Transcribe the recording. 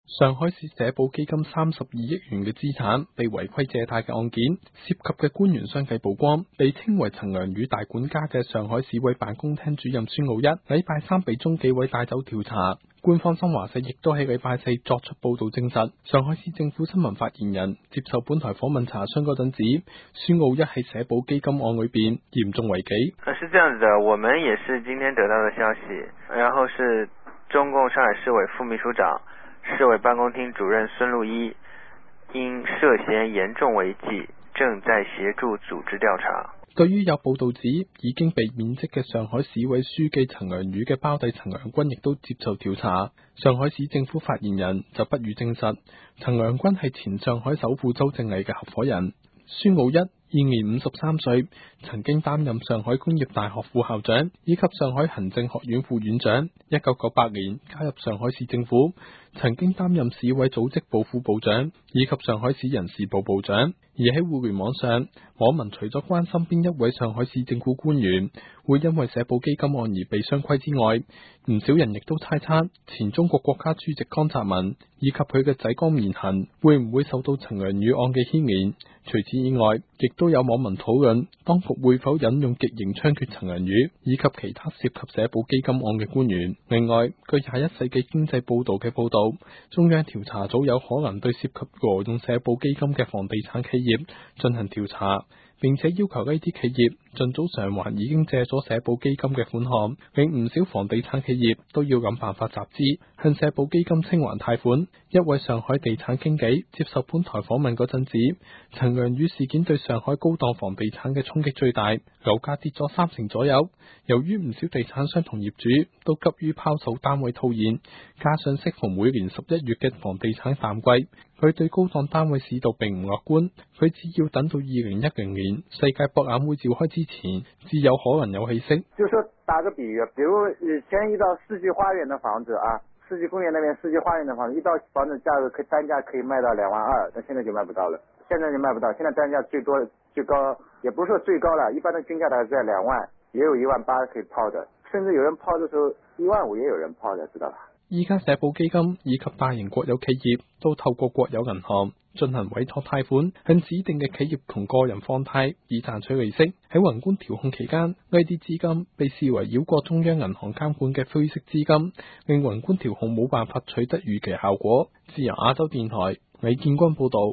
上海市社保基金32億元嘅資產被違規借貸嘅案件，涉及嘅官員相繼曝光。被稱為陳良宇大管家嘅上海市委辦公廳主任孫傲一，禮拜三被中紀委帶走調查。官方新華社亦都喺禮拜四作出報道證實。上海市政府新聞發言人接受本台訪問查詢嗰陣指，孫傲一喺社保基金案裏邊嚴重違紀。 是這樣子的，我們也是今天得到的消息，然後是中共上海市委副秘書長、市委辦公廳主任孫路一因涉嫌嚴重違紀，正在協助組織調查。 對於有報道指已經被免職嘅上海市委書記陳良宇嘅胞弟陳良軍亦都接受調查。上海市政府發言人就不予證實。陳良軍係前上海首富周正禮嘅合夥人。孫傲一現年53歲，曾經擔任上海工業大學副校長以及上海行政學院副院長。1998年加入上海市政府，曾經擔任市委組織部副部長以及上海市人事部部長。而喺互聯網上，網民除咗關心邊一位上海市政府官員會因為社保基金案而被雙規之外，唔少人亦都猜測前中國國家主席江澤民以及佢嘅仔江延恒會唔會受到陳良宇案嘅牽連。除此以外，亦都有網民討論當局會否引用極刑槍決陳良宇以及其他涉及社保基金案嘅官員。另外，據21世紀經濟報道嘅報道，中央調查組有可能對涉及挪用社保基金嘅房地產企業進行調查，並且要求呢啲企業盡早償還已經借咗社保基金嘅款項，令唔少房地產企業都要諗辦法集資向社保基金清還貸款。一位上海地產經紀接受本台訪問嗰陣指，陳良宇事件對上海高檔房地產嘅衝擊最大，樓價跌咗30%左右。由於唔少地產商同業主都急於拋售單位套現，加上適逢每年11月嘅房地產淡季，佢對高檔單位市道並唔樂觀。佢只要等到2010年世界博覽會召開之前，至有可能有起色。 就說打個比喻，比如以前一到世紀花園的房子啊，世紀公園那邊世紀花園的房子，一到房子價格單價可以賣到2.2萬，但現在就賣不到了。現在就賣不到，現在單價最高也不是說最高了，一般的均價大概在2萬，也有1.8萬可以拋的，甚至有人拋的時候1.5萬也有人拋的，知道吧？ 依家社保基金以及大型國有企業都透過國有銀行進行委託貸款，向指定嘅企業同個人放貸以賺取利息。喺宏觀調控期間，呢啲資金被視為繞過中央銀行監管嘅灰色資金，令宏觀調控冇辦法取得預期效果。自由亞洲電台李建軍報道。